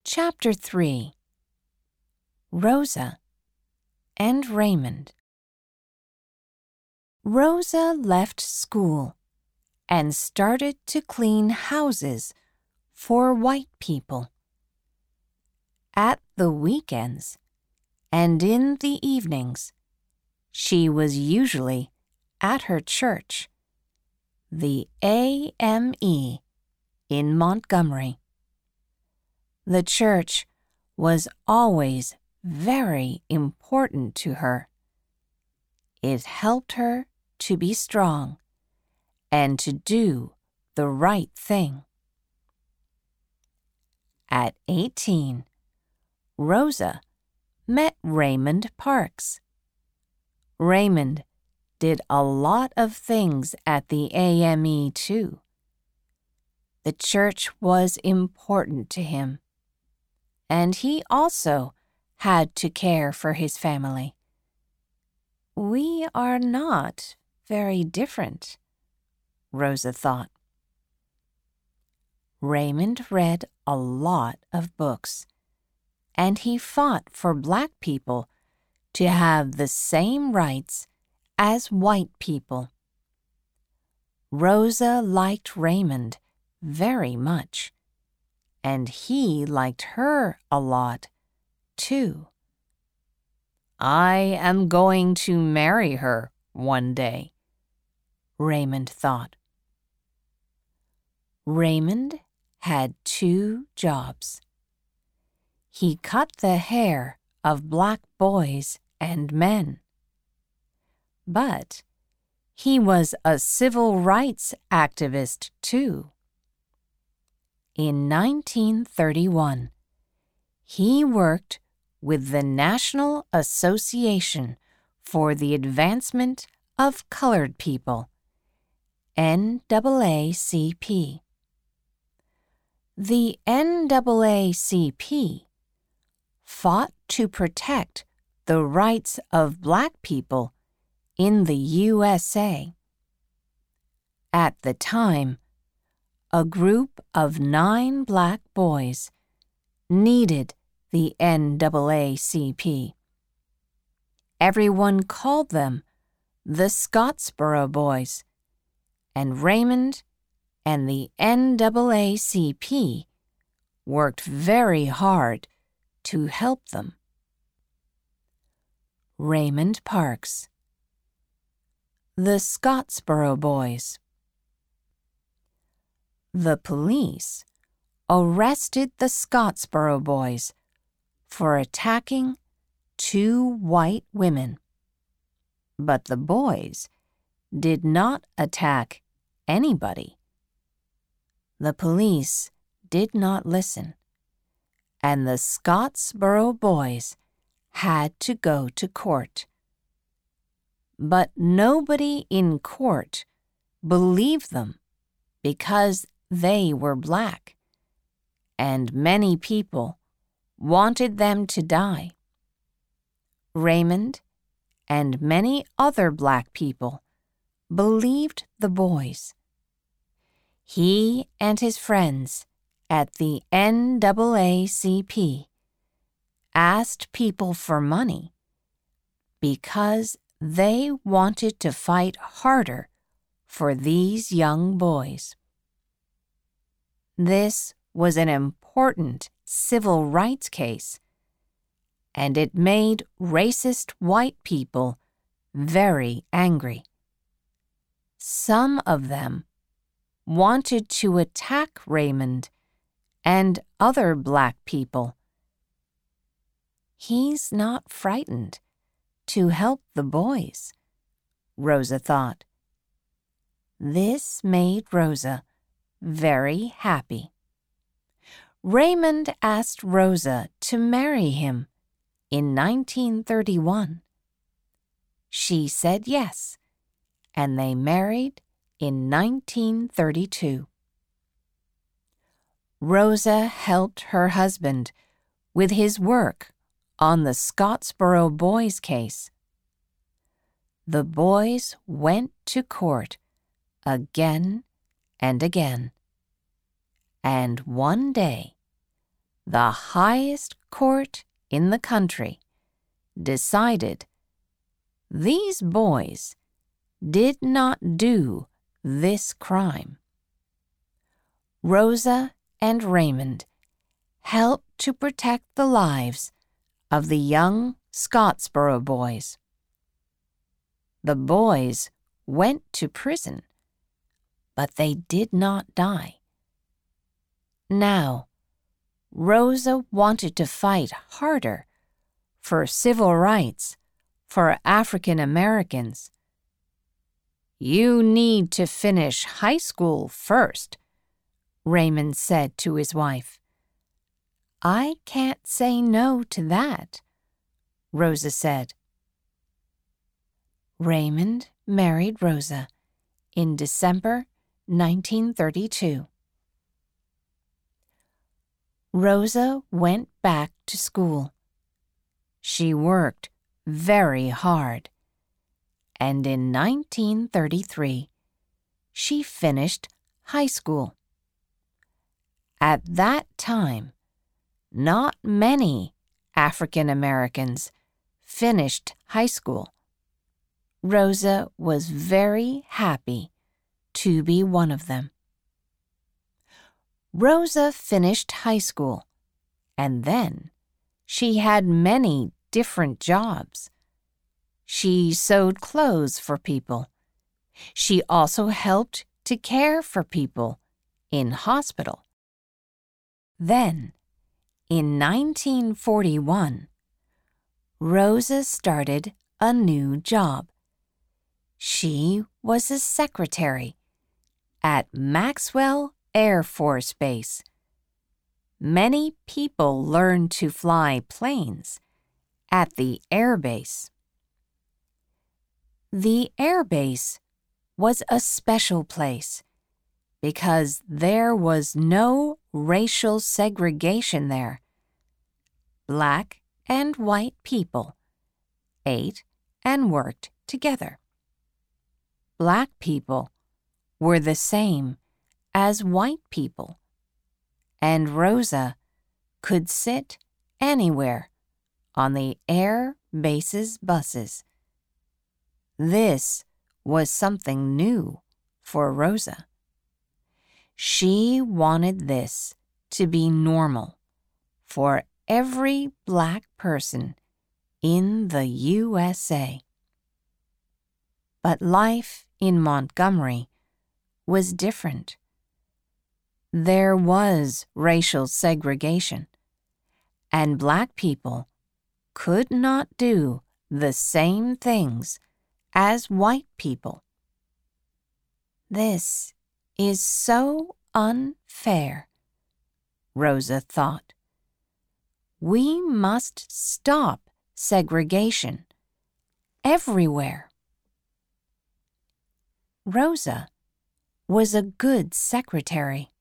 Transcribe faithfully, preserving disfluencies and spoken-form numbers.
Chapter three. Rosa and Raymond. Rosa left school and started to clean houses for white people. At the weekends and in the evenings, she was usually at her church, the A M E in Montgomery. The church was always very important to her. It helped her to be strong and to do the right thing. At eighteen, Rosa met Raymond Parks. Raymond did a lot of things at the A M E too. The church was important to him, and he also had to care for his family. We are not very different, Rosa thought. Raymond read a lot of books, and he fought for black people to have the same rights as white people. Rosa liked Raymond very much, and he liked her a lot, too. I am going to marry her one day, Raymond thought. Raymond had two jobs. He cut the hair of black boys and men. But he was a civil rights activist, too. In nineteen thirty-one, he worked with the National Association for the Advancement of Colored People, N double A C P. The N double A C P fought to protect the rights of black people in the U S A. At the time, a group of nine black boys needed the N double A C P. Everyone called them the Scottsboro Boys, and Raymond and the N double A C P worked very hard to help them. Raymond Parks. The Scottsboro Boys. The police arrested the Scottsboro Boys for attacking two white women. But the boys did not attack anybody. The police did not listen, and the Scottsboro Boys had to go to court. But nobody in court believed them because they were black, and many people wanted them to die. Raymond and many other black people believed the boys. He and his friends at the N double A C P asked people for money because they wanted to fight harder for these young boys. This was an important civil rights case, and it made racist white people very angry. Some of them wanted to attack Raymond and other black people. He's not frightened to help the boys, Rosa thought. This made Rosa very happy. Raymond asked Rosa to marry him in nineteen thirty-one. She said yes, and they married in nineteen thirty-two. Rosa helped her husband with his work on the Scottsboro Boys case. The boys went to court again and again, and one day the highest court in the country, decided these boys did not do this crime. Rosa and Raymond helped to protect the lives of the young Scottsboro boys. The boys went to prison, but they did not die. Now, Rosa wanted to fight harder for civil rights for African Americans. "You need to finish high school first," Raymond said to his wife. "I can't say no to that," Rosa said. Raymond married Rosa in December nineteen thirty-two. Rosa went back to school. She worked very hard, and in nineteen thirty-three, she finished high school. At that time, not many African Americans finished high school. Rosa was very happy to be one of them. Rosa finished high school, and then she had many different jobs. She sewed clothes for people. She also helped to care for people in hospital. Then, in nineteen forty-one, Rosa started a new job. She was a secretary at Maxwell Air Force Base. Many people learned to fly planes at the air base. The air base was a special place because there was no racial segregation there. Black and white people ate and worked together. Black people were the same as white people, and Rosa could sit anywhere on the air base's buses. This was something new for Rosa. She wanted this to be normal for every black person in the U S A. But life in Montgomery was different. There was racial segregation, and black people could not do the same things as white people. This is so unfair, Rosa thought. We must stop segregation everywhere. Rosa was a good secretary.